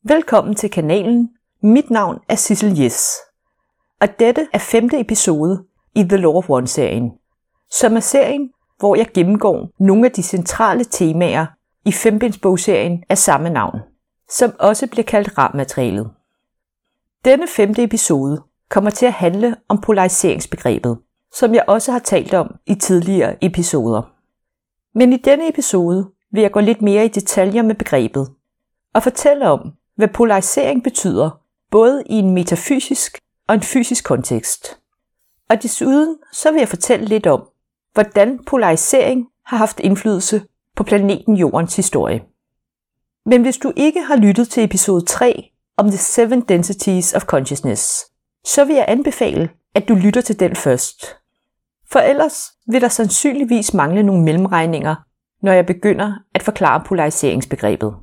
Velkommen til kanalen. Mit navn er Sissel Yes, og dette er 5. episode i The Law of One-serien, som er serien, hvor jeg gennemgår nogle af de centrale temaer i 5-binds-bogserien af samme navn, som også bliver kaldt RAM-materialet. Denne 5. episode kommer til at handle om polariseringsbegrebet, som jeg også har talt om i tidligere episoder. Men i denne episode vil jeg gå lidt mere i detaljer med begrebet og fortælle om, hvad polarisering betyder, både i en metafysisk og en fysisk kontekst. Og desuden så vil jeg fortælle lidt om, hvordan polarisering har haft indflydelse på planeten Jordens historie. Men hvis du ikke har lyttet til episode 3 om The 7 Densities of Consciousness, så vil jeg anbefale, at du lytter til den først. For ellers vil der sandsynligvis mangle nogle mellemregninger, når jeg begynder at forklare polariseringsbegrebet.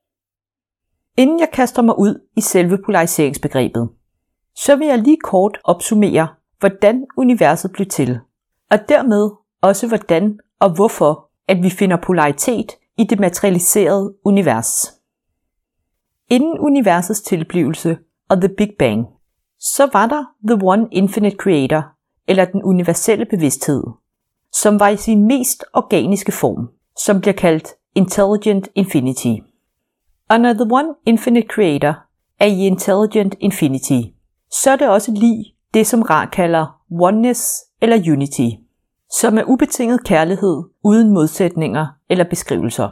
Inden jeg kaster mig ud i selve polariseringsbegrebet, så vil jeg lige kort opsummere, hvordan universet blev til, og dermed også hvordan og hvorfor, at vi finder polaritet i det materialiserede univers. Inden universets tilblivelse og The Big Bang, så var der The One Infinite Creator, eller den universelle bevidsthed, som var i sin mest organiske form, som bliver kaldt Intelligent Infinity. Og når The One Infinite Creator er i Intelligent Infinity, så er det også lige det, som Ra kalder Oneness eller Unity, som er ubetinget kærlighed uden modsætninger eller beskrivelser.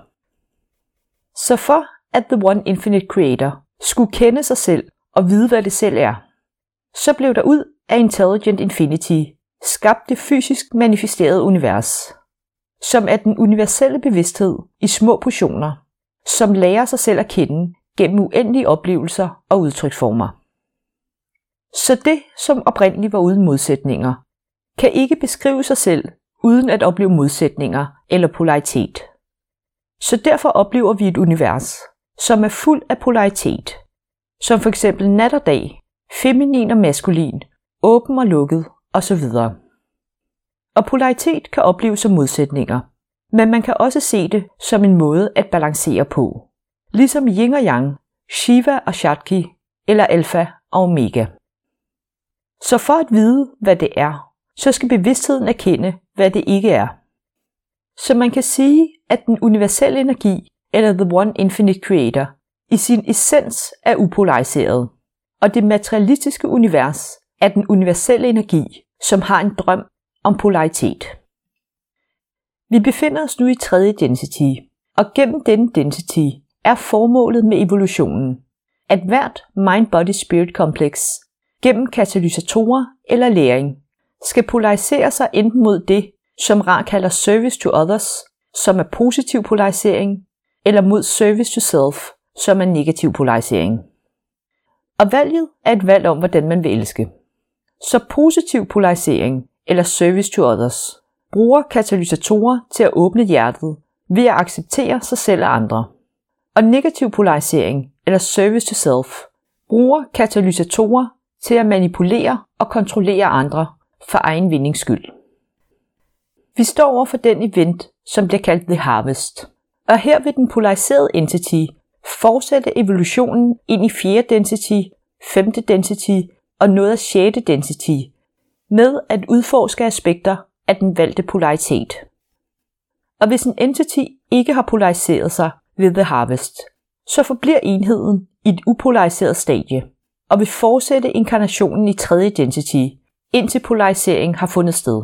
Så for at The One Infinite Creator skulle kende sig selv og vide, hvad det selv er, så blev der ud af Intelligent Infinity skabt det fysisk manifesterede univers, som er den universelle bevidsthed i små portioner, som lærer sig selv at kende gennem uendelige oplevelser og udtryksformer. Så det, som oprindeligt var uden modsætninger, kan ikke beskrive sig selv uden at opleve modsætninger eller polaritet. Så derfor oplever vi et univers, som er fuld af polaritet, som for eksempel nat og dag, feminin og maskulin, åben og lukket osv. Og polaritet kan opleves som modsætninger, men man kan også se det som en måde at balancere på, ligesom yin og yang, Shiva og Shakti eller alfa og omega. Så for at vide, hvad det er, så skal bevidstheden erkende, hvad det ikke er. Så man kan sige, at den universelle energi, eller The One Infinite Creator, i sin essens er upolariseret, og det materialistiske univers er den universelle energi, som har en drøm om polaritet. Vi befinder os nu i 3. density, og gennem denne density er formålet med evolutionen, at hvert mind-body-spirit-kompleks gennem katalysatorer eller læring skal polarisere sig enten mod det, som Ra kalder service to others, som er positiv polarisering, eller mod service to self, som er negativ polarisering. Og valget er et valg om, hvordan man vil elske. Så positiv polarisering, eller service to others, bruger katalysatorer til at åbne hjertet ved at acceptere sig selv og andre. Og negativ polarisering, eller service to self, bruger katalysatorer til at manipulere og kontrollere andre for egen vindings skyld. Vi står over for den event, som bliver kaldt The Harvest, og her vil den polariserede entity fortsætte evolutionen ind i 4. density, 5. density og noget af 6. density, med at udforske aspekter af den valgte polaritet. Og hvis en entity ikke har polariseret sig ved The Harvest, så forbliver enheden i et upolariseret stadie, og vil fortsætte inkarnationen i 3. density, indtil polarisering har fundet sted.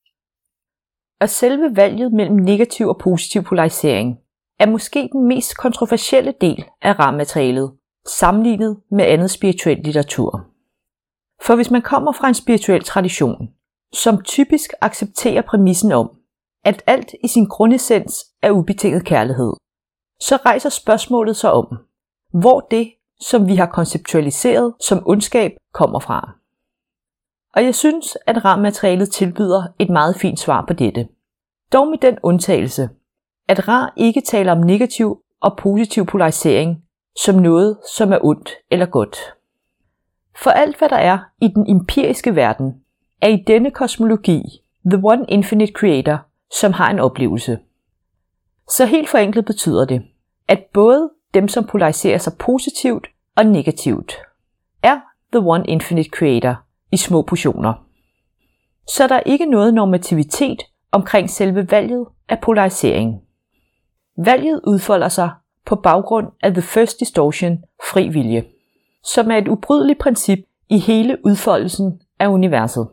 Og selve valget mellem negativ og positiv polarisering er måske den mest kontroversielle del af RAM-materialet, sammenlignet med andet spirituel litteratur. For hvis man kommer fra en spirituel tradition, som typisk accepterer præmissen om, at alt i sin grundessens er ubetinget kærlighed, så rejser spørgsmålet sig om, hvor det, som vi har konceptualiseret som ondskab, kommer fra. Og jeg synes, at RAM-materialet tilbyder et meget fint svar på dette. Dog med den undtagelse, at Ra ikke taler om negativ og positiv polarisering som noget, som er ondt eller godt. For alt, hvad der er i den empiriske verden, er i denne kosmologi The One Infinite Creator, som har en oplevelse. Så helt forenklet betyder det, at både dem, som polariserer sig positivt, og negativt, er The One Infinite Creator i små portioner. Så der er ikke noget normativitet omkring selve valget af polarisering. Valget udfolder sig på baggrund af The First Distortion, fri vilje, som er et ubrydeligt princip i hele udfoldelsen af universet.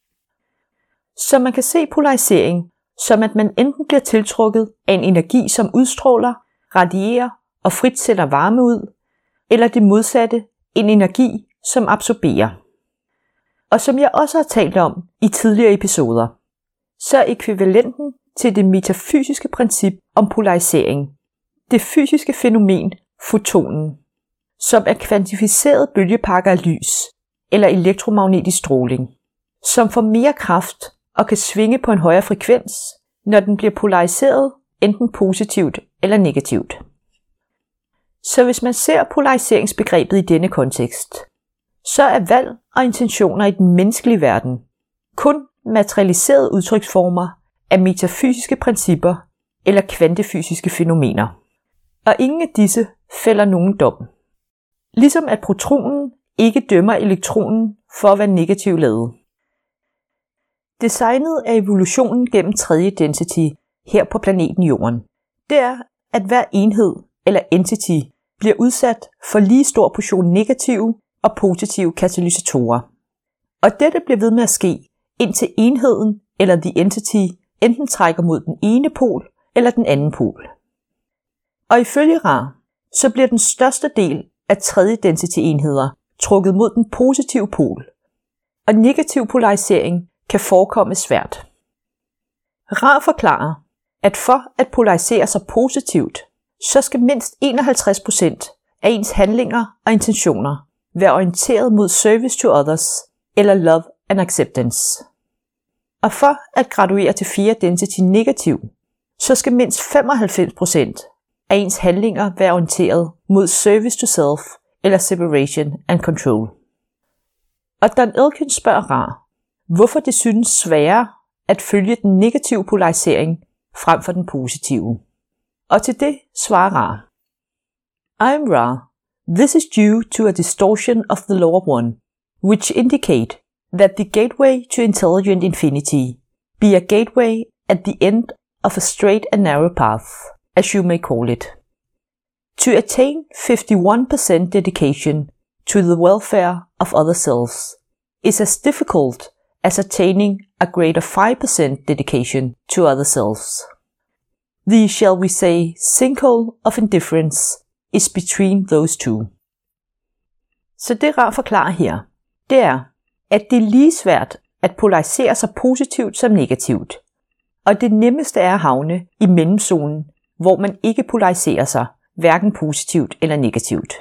Så man kan se polarisering som at man enten bliver tiltrukket af en energi, som udstråler, radierer og frit sender varme ud, eller det modsatte, en energi, som absorberer. Og som jeg også har talt om i tidligere episoder, så er ekvivalenten til det metafysiske princip om polarisering det fysiske fænomen fotonen, som er kvantificerede bølgepakker af lys eller elektromagnetisk stråling, som får mere kraft og kan svinge på en højere frekvens, når den bliver polariseret enten positivt eller negativt. Så hvis man ser polariseringsbegrebet i denne kontekst, så er valg og intentioner i den menneskelige verden kun materialiserede udtryksformer af metafysiske principper eller kvantefysiske fænomener. Og ingen af disse fælder nogen dom. Ligesom at protonen ikke dømmer elektronen for at være negativt ladet. Designet af evolutionen gennem tredje density her på planeten Jorden, det er, at hver enhed eller entity bliver udsat for lige stor portion negative og positive katalysatorer. Og dette bliver ved med at ske, indtil enheden eller the entity enten trækker mod den ene pol eller den anden pol. Og ifølge Ra, så bliver den største del af tredje density enheder trukket mod den positive pol, og negativ polarisering kan forekomme svært. Ra forklarer, at for at polarisere sig positivt, så skal mindst 51% af ens handlinger og intentioner være orienteret mod service to others eller love and acceptance. Og for at graduere til 4 density negativ, så skal mindst 95% af ens handlinger være orienteret mod service to self eller separation and control. Og Don Elkin spørger Ra, hvorfor det synes sværere at følge den negative polarisering frem for den positive. Og til det svarer Ra, I am Ra. This is due to a distortion of the Lower One, which indicate that the gateway to intelligent infinity be a gateway at the end of a straight and narrow path, as you may call it. To attain 51% dedication to the welfare of other selves is as difficult as attaining a greater 5% dedication to other selves. The, shall we say, sinkhole of indifference is between those two. Så det Ra forklarer her, det er, at det er lige svært at polarisere sig positivt som negativt. Og det nemmeste er at havne i mellemzonen, hvor man ikke polariserer sig, hverken positivt eller negativt.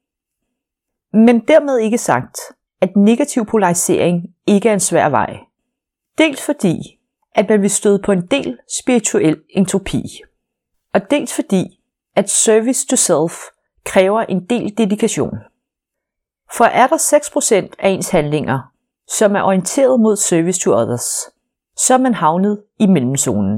Men dermed ikke sagt, at negativ polarisering ikke er en svær vej. Dels fordi, at man vil støde på en del spirituel entropi. Og dels fordi, at service to self kræver en del dedikation. For er der 6% af ens handlinger, som er orienteret mod service to others, så er man havnet i mellemzonen.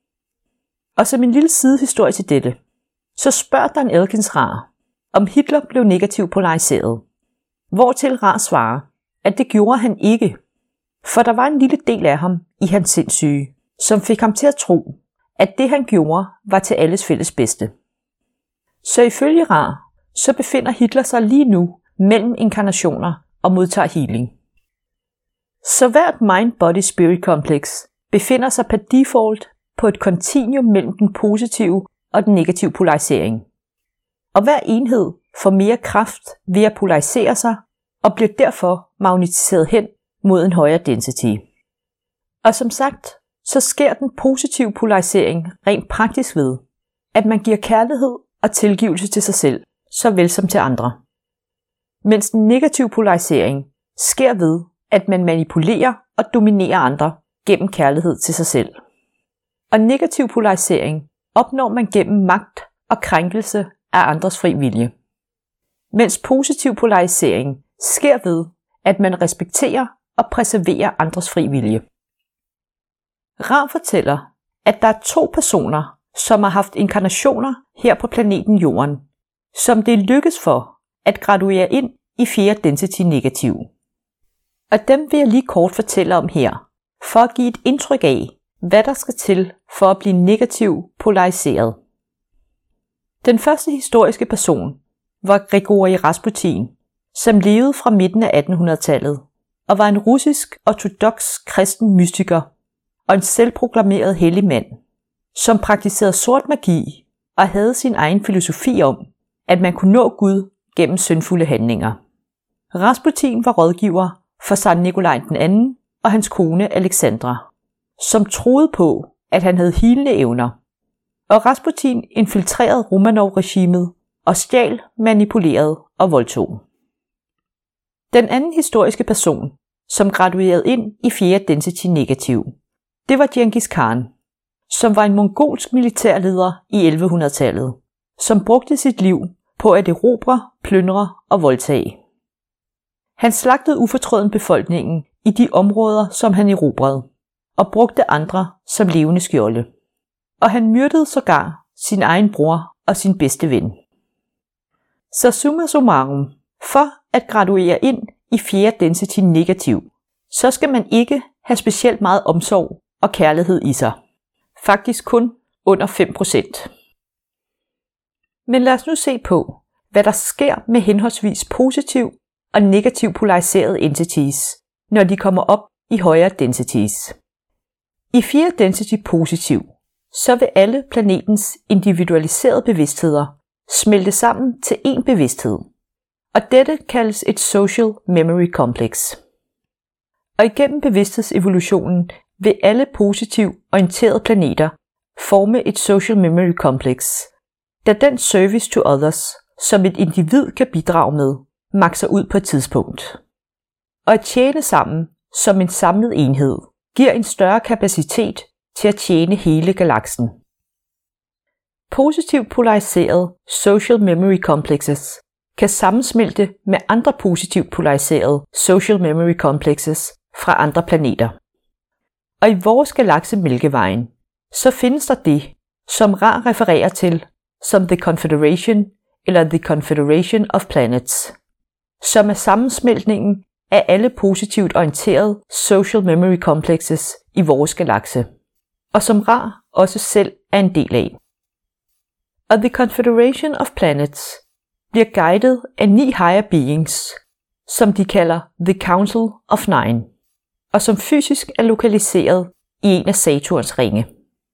Og som en lille sidehistorie til dette, så spørger Don Elkins Ra, om Hitler blev negativt polariseret. Hvortil Ra svarer, at det gjorde han ikke, for der var en lille del af ham i hans sindssyge, som fik ham til at tro, at det han gjorde var til alles fælles bedste. Så ifølge Ra, så befinder Hitler sig lige nu mellem inkarnationer og modtager healing. Så hvert mind-body-spirit kompleks befinder sig per default på et kontinuum mellem den positive og den negative polarisering. Og hver enhed får mere kraft ved at polarisere sig og bliver derfor magnetiseret hen mod en højere density. Og som sagt, så sker den positive polarisering rent praktisk ved, at man giver kærlighed og tilgivelse til sig selv, såvel som til andre. Mens den negative polarisering sker ved, at man manipulerer og dominerer andre gennem kærlighed til sig selv. Og negativ polarisering opnår man gennem magt og krænkelse af andres fri vilje. Mens positiv polarisering sker ved, at man respekterer og preserverer andres fri vilje. Ra fortæller, at der er 2 personer, som har haft inkarnationer her på planeten Jorden, som det lykkes for at graduere ind i 4. density negativ. Og dem vil jeg lige kort fortælle om her, for at give et indtryk af, hvad der skal til for at blive negativ polariseret. Den første historiske person var Grigorij Rasputin, som levede fra midten af 1800-tallet og var en russisk ortodoks kristen mystiker og en selvproklameret hellig mand, som praktiserede sort magi og havde sin egen filosofi om, at man kunne nå Gud gennem syndfulde handlinger. Rasputin var rådgiver for Tsar Nikolaj II og hans kone Alexandra, som troede på, at han havde healende evner. Og Rasputin infiltrerede Romanov-regimet og stjal, manipulerede og voldtog. Den anden historiske person, som graduerede ind i 4. density negativ, det var Djengis Khan, som var en mongolsk militærleder i 1100-tallet, som brugte sit liv på at erobre, plyndre og voldtage. Han slagtede ufortrødent befolkningen i de områder, som han erobrede, og brugte andre som levende skjolde. Og han myrdede sågar sin egen bror og sin bedste ven. Så summa summarum, for at graduere ind i 4. density negativ, så skal man ikke have specielt meget omsorg og kærlighed i sig. Faktisk kun under 5%. Men lad os nu se på, hvad der sker med henholdsvis positiv og negativ polariserede entities, når de kommer op i højere densities. I 4. density positiv, så vil alle planetens individualiserede bevidstheder smelte sammen til én bevidsthed, og dette kaldes et social memory complex. Og igennem bevidsthedsevolutionen vil alle positivt orienterede planeter forme et social memory complex, da den service to others, som et individ kan bidrage med, makser ud på et tidspunkt. Og at tjene sammen som en samlet enhed giver en større kapacitet til at tjene hele galaksen. Positivt polariserede social memory complexes kan sammensmelte med andre positivt polariserede social memory complexes fra andre planeter. Og i vores galakse Mælkevejen, så findes der det, som Ra refererer til som The Confederation eller The Confederation of Planets, som er sammensmeltningen af alle positivt orienterede social memory complexes i vores galakse, og som Ra også selv er en del af. Og The Confederation of Planets bliver guidet af 9 higher beings, som de kalder The Council of Nine, og som fysisk er lokaliseret i en af Saturns ringe.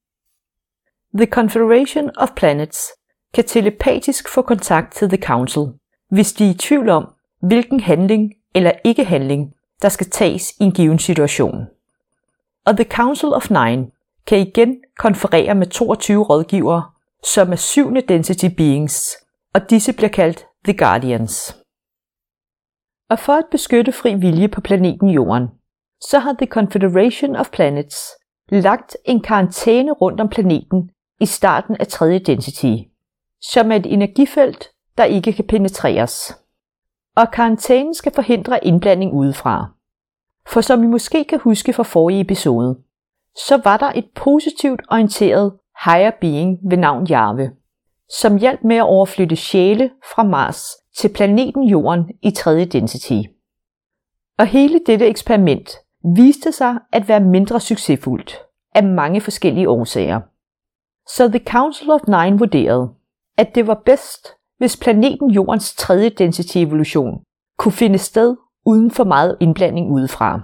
The Confederation of Planets kan telepatisk få kontakt til The Council, hvis de er i tvivl om, hvilken handling eller ikke-handling, der skal tages i en given situation. Og The Council of Nine kan igen konferere med 22 rådgivere, som er 7. density beings, og disse bliver kaldt The Guardians. Og for at beskytte fri vilje på planeten Jorden, så har The Confederation of Planets lagt en karantæne rundt om planeten i starten af 3. density, som er et energifelt, der ikke kan penetreres. Og karantænen skal forhindre indblanding udefra. For som I måske kan huske fra forrige episode, så var der et positivt orienteret higher being ved navn Jarve, som hjalp med at overflytte sjæle fra Mars til planeten Jorden i 3. density. Og hele dette eksperiment viste sig at være mindre succesfuldt af mange forskellige årsager. Så The Council of Nine vurderede, at det var bedst, hvis planeten Jordens 3. density evolution kunne finde sted uden for meget indblanding udefra.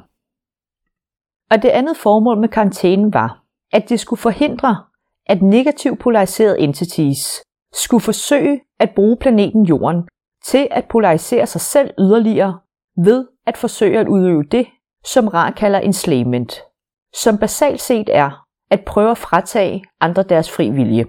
Og det andet formål med karantænen var, at det skulle forhindre, at negativt polariserede entities skulle forsøge at bruge planeten Jorden til at polarisere sig selv yderligere ved at forsøge at udøve det, som Ra kalder enslavement, som basalt set er at prøve at fratage andre deres fri vilje.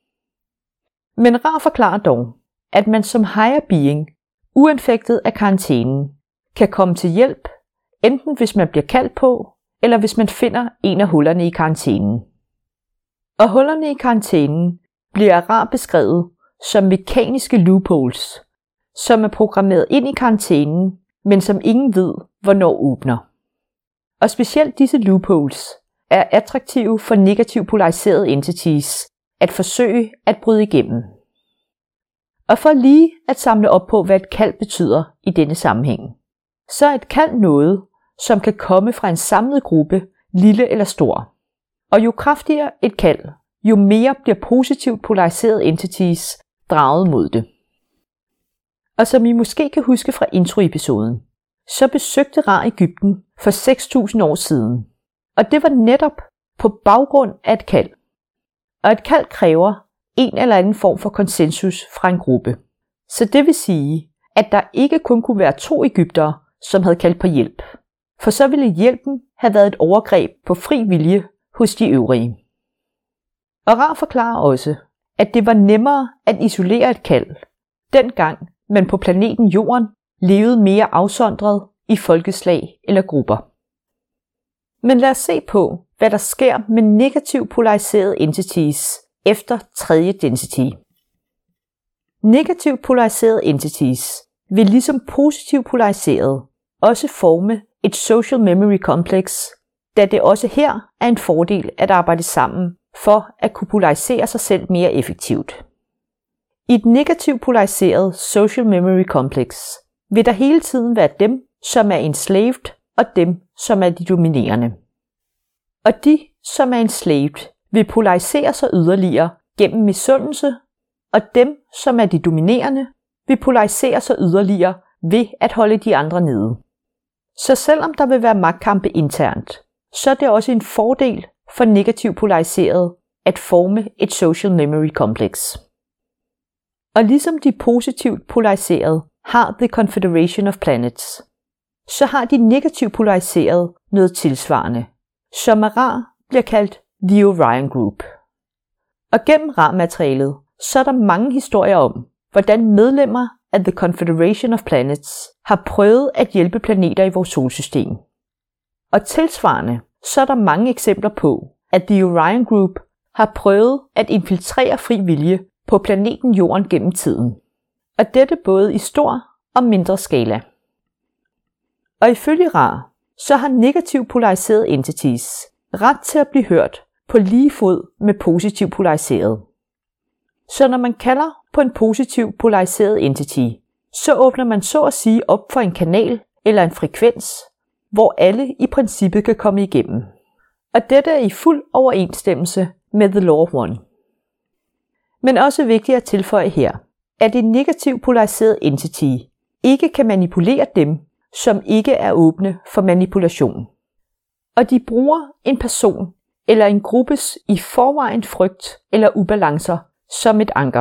Men Ra forklarer dog, at man som higher being, uanfægtet af karantænen, kan komme til hjælp, enten hvis man bliver kaldt på, eller hvis man finder en af hullerne i karantænen. Og hullerne i karantænen bliver af Ra beskrevet som mekaniske loopholes, som er programmeret ind i karantænen, men som ingen ved, hvornår åbner. Og specielt disse loopholes er attraktive for negativt polariserede entities at forsøge at bryde igennem. Og for lige at samle op på, hvad et kald betyder i denne sammenhæng, så er et kald noget, som kan komme fra en samlet gruppe, lille eller stor. Og jo kraftigere et kald, jo mere bliver positivt polariserede entities draget mod det. Og som I måske kan huske fra introepisoden, så besøgte Ra Egypten for 6.000 år siden. Og det var netop på baggrund af et kald. Og et kald kræver en eller anden form for konsensus fra en gruppe. Så det vil sige, at der ikke kun kunne være 2 egyptere, som havde kaldt på hjælp. For så ville hjælpen have været et overgreb på fri vilje hos de øvrige. Og Ra forklarer også, at det var nemmere at isolere et kald, dengang man på planeten Jorden levede mere afsondret i folkeslag eller grupper. Men lad os se på, hvad der sker med negativt polariserede entities efter tredje density. Negativt polariserede entities vil ligesom positivt polariserede også forme et social memory complex, da det også her er en fordel at arbejde sammen for at kunne polarisere sig selv mere effektivt. I et negativt polariseret social memory complex vil der hele tiden være dem, som er enslaved, og dem, som er de dominerende. Og de, som er enslaved, vil polarisere sig yderligere gennem misundelse, og dem, som er de dominerende, vil polarisere sig yderligere ved at holde de andre nede. Så selvom der vil være magtkampe internt, så er det også en fordel for negativt polariseret at forme et social memory complex. Og ligesom de positivt polariserede har The Confederation of Planets, så har de negativt polariserede noget tilsvarende, som af Ra bliver kaldt The Orion Group. Og gennem Ra-materialet, så er der mange historier om, hvordan medlemmer af The Confederation of Planets har prøvet at hjælpe planeter i vores solsystem. Og tilsvarende, så er der mange eksempler på, at The Orion Group har prøvet at infiltrere fri vilje på planeten Jorden gennem tiden. Og dette både i stor og mindre skala. Og ifølge Ra, så har negativt polariserede entities ret til at blive hørt på lige fod med positivt polariserede. Så når man kalder på en positivt polariseret entity, så åbner man så at sige op for en kanal eller en frekvens, hvor alle i princippet kan komme igennem. Og dette er i fuld overensstemmelse med The Law of One. Men også vigtigt at tilføje her, at en negativt polariseret entity ikke kan manipulere dem, som ikke er åbne for manipulation. Og de bruger en person eller en gruppes i forvejen frygt eller ubalancer som et anker.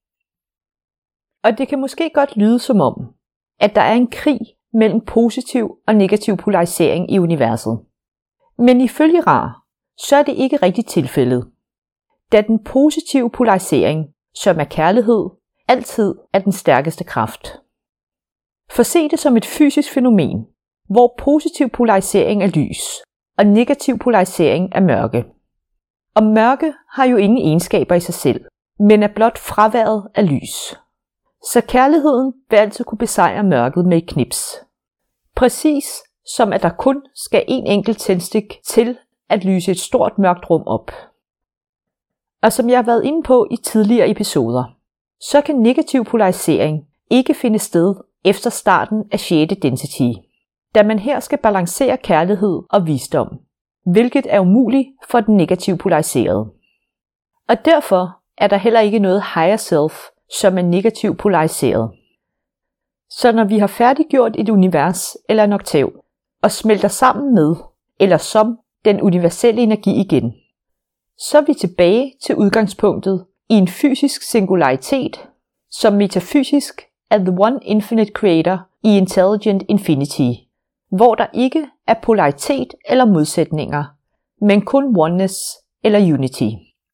Og det kan måske godt lyde som om, at der er en krig mellem positiv og negativ polarisering i universet. Men ifølge Ra, så er det ikke rigtigt tilfældet, da den positive polarisering, som er kærlighed, altid er den stærkeste kraft. For se det som et fysisk fænomen, hvor positiv polarisering er lys, og negativ polarisering er mørke. Og mørke har jo ingen egenskaber i sig selv, men er blot fraværet af lys. Så kærligheden vil altid kunne besejre mørket med et knips. Præcis som at der kun skal en enkelt tændstik til at lyse et stort mørkt rum op. Og som jeg har været inde på i tidligere episoder, så kan negativ polarisering ikke finde sted efter starten af 6. density, da man her skal balancere kærlighed og visdom, hvilket er umuligt for den negativ polariserede. Og derfor er der heller ikke noget higher self, som er negativ polariseret. Så når vi har færdiggjort et univers eller en oktav, og smelter sammen med, eller som, den universelle energi igen, så er vi tilbage til udgangspunktet i en fysisk singularitet, som metafysisk er the one infinite creator i Intelligent Infinity, hvor der ikke er polaritet eller modsætninger, men kun oneness eller unity.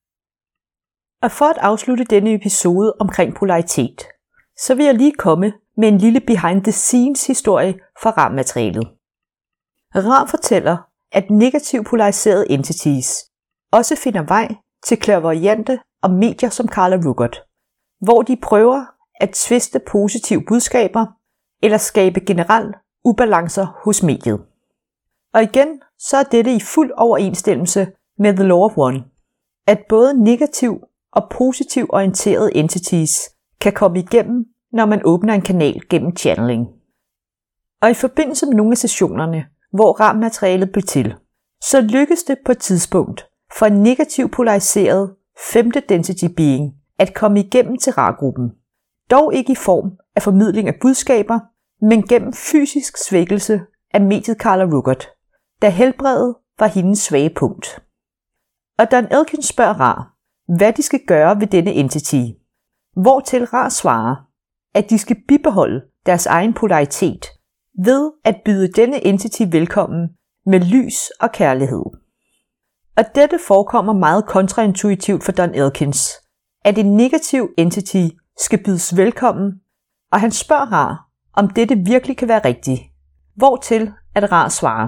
Og for at afslutte denne episode omkring polaritet, så vil jeg lige komme med en lille behind the scenes historie fra Ra-materialet. Ra fortæller, at negativt polariserede entities også finder vej til clairvoyante og medier som Carla Ruggert, hvor de prøver at tviste positive budskaber eller skabe generelt ubalancer hos mediet. Og igen, så er dette i fuld overensstemmelse med The Law of One, at både negativ og positiv orienterede entities kan komme igennem, når man åbner en kanal gennem channeling. Og i forbindelse med nogle af sessionerne, hvor RAM-materialet blev til, så lykkedes det på et tidspunkt for en negativ polariseret 5. density being at komme igennem til RA-gruppen. Dog ikke i form af formidling af budskaber, men gennem fysisk svækkelse af mediet Carla Ruggert, da helbredet var hendes svage punkt. Og Don Elkins spørger Ra, hvad de skal gøre ved denne entity, hvortil Ra svarer, at de skal bibeholde deres egen polaritet ved at byde denne entity velkommen med lys og kærlighed. Og dette forekommer meget kontraintuitivt for Don Elkins, at en negativ entity skal bydes velkommen, og han spørger Ra, om dette virkelig kan være rigtigt, hvortil at Ra svarer,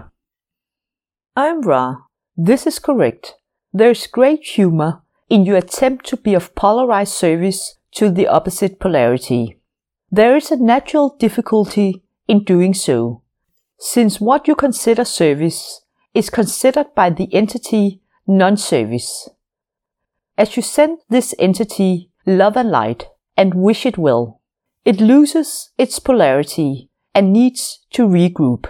I am Ra. This is correct. There is great humor in your attempt to be of polarized service to the opposite polarity. There is a natural difficulty in doing so, since what you consider service is considered by the entity non-service. As you send this entity love and light and wish it well, it loses its polarity and needs to regroup.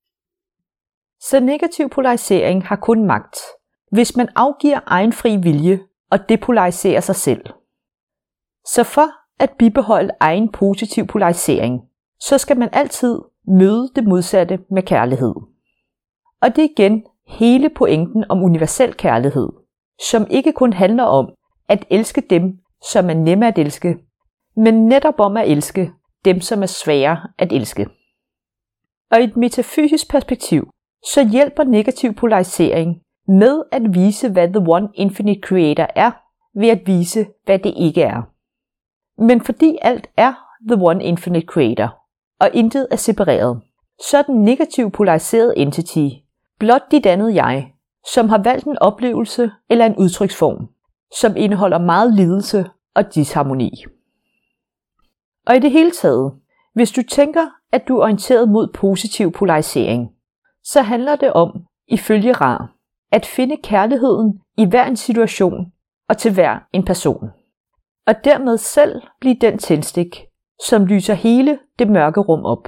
Så negativ polarisering har kun magt, hvis man afgiver egen fri vilje og depolariserer sig selv. Så for at bibeholde egen positiv polarisering, så skal man altid møde det modsatte med kærlighed. Og det er igen hele pointen om universel kærlighed, som ikke kun handler om at elske dem, som er nemme at elske, men netop om at elske dem, som er svære at elske. Og i et metafysisk perspektiv, så hjælper negativ polarisering med at vise, hvad The One Infinite Creator er, ved at vise, hvad det ikke er. Men fordi alt er The One Infinite Creator, og intet er separeret, så er den negativ polariserede entity blot dit andet jeg, som har valgt en oplevelse eller en udtryksform, som indeholder meget lidelse og disharmoni. Og i det hele taget, hvis du tænker, at du er orienteret mod positiv polarisering, så handler det om, ifølge Ra, at finde kærligheden i hver en situation og til hver en person. Og dermed selv blive den tændstik, som lyser hele det mørke rum op.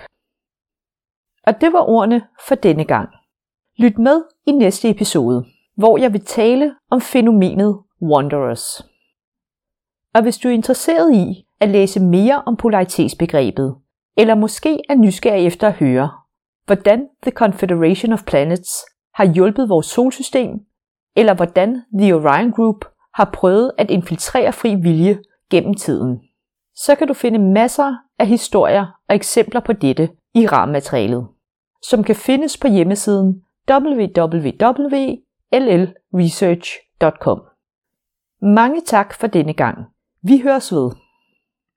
Og det var ordene for denne gang. Lyt med i næste episode, hvor jeg vil tale om fænomenet Wanderers. Og hvis du er interesseret i at læse mere om polaritetsbegrebet, eller måske er nysgerrig efter at høre, hvordan The Confederation of Planets har hjulpet vores solsystem, eller hvordan The Orion Group har prøvet at infiltrere fri vilje gennem tiden, så kan du finde masser af historier og eksempler på dette i RAM-materialet, som kan findes på hjemmesiden www.llresearch.com. Mange tak for denne gang. Vi høres ved.